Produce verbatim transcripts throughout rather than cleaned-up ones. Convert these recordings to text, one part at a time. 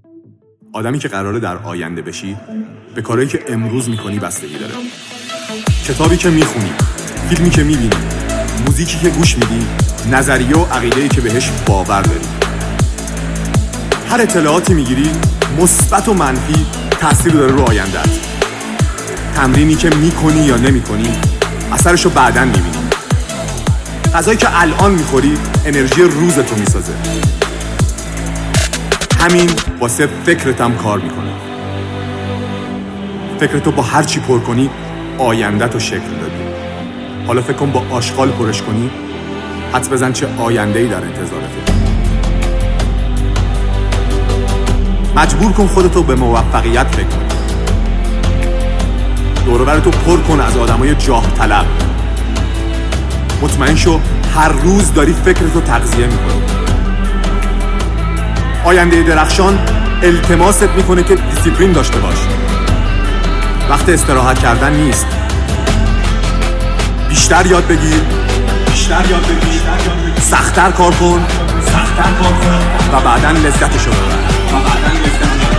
آدمی که قراره در آینده بشی به کارهایی که امروز میکنی بستگی داره. کتابی که میخونی، فیلمی که میبینی، موزیکی که گوش میدی، نظریه و عقیده‌ای که بهش باور داری. هر اطلاعاتی میگیری مثبت و منفی تأثیر داره رو آینده‌ات. تمرینی که میکنی یا نمیکنی اثرشو بعداً میبینی. غذایی که الان میخوری انرژی روزتو میسازه. همین واسه فکرت هم کار میکنه. فکرتو با هر چی پر کنی آینده‌تو شکل دادی. حالا فکر کن با آشغال پرش کنی، حدس بزن چه آینده‌ای در انتظارته. مجبور کن خودتو به موفقیت فکر کنی. دور و برتو پر کن از آدمای جاه طلب. مطمئن شو هر روز داری فکرتو تغذیه میکنی. آینده درخشان التماست میکنه که دیسیپلین داشته باش. وقت استراحت کردن نیست. بیشتر یاد بگیر، بیشتر یاد بگیر، سخت‌تر کار کن، سخت‌تر کار کن و بعداً لذتشو ببر. و بعداً لذتشو ببر.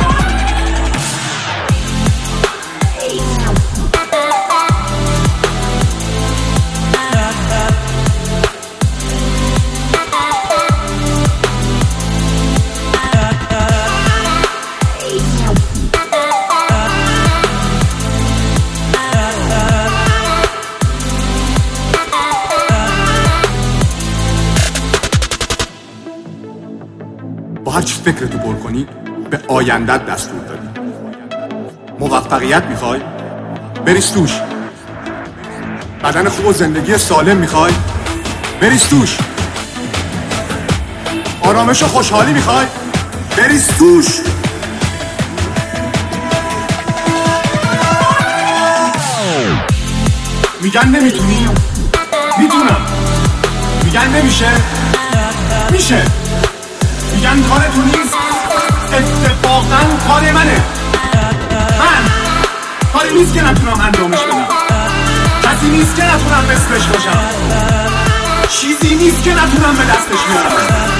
با هر چی فکرتو پر کنی به آیندت دستور دادی. موفقیت میخوای؟ بریز توش. بدن خوب و زندگی سالم میخوای؟ بریز توش. آرامش و خوشحالی میخوای؟ بریز توش. میگن نمیتونی؟ میتونم. میگن نمیشه؟ میشه. میگن کار تو نیست، اتفاقاً کار منه. من کاری نیست که نتونم انجامش بدم. کسی نیست که نتونم مثلش باشم. چیزی نیست که نتونم به دستش بیارم.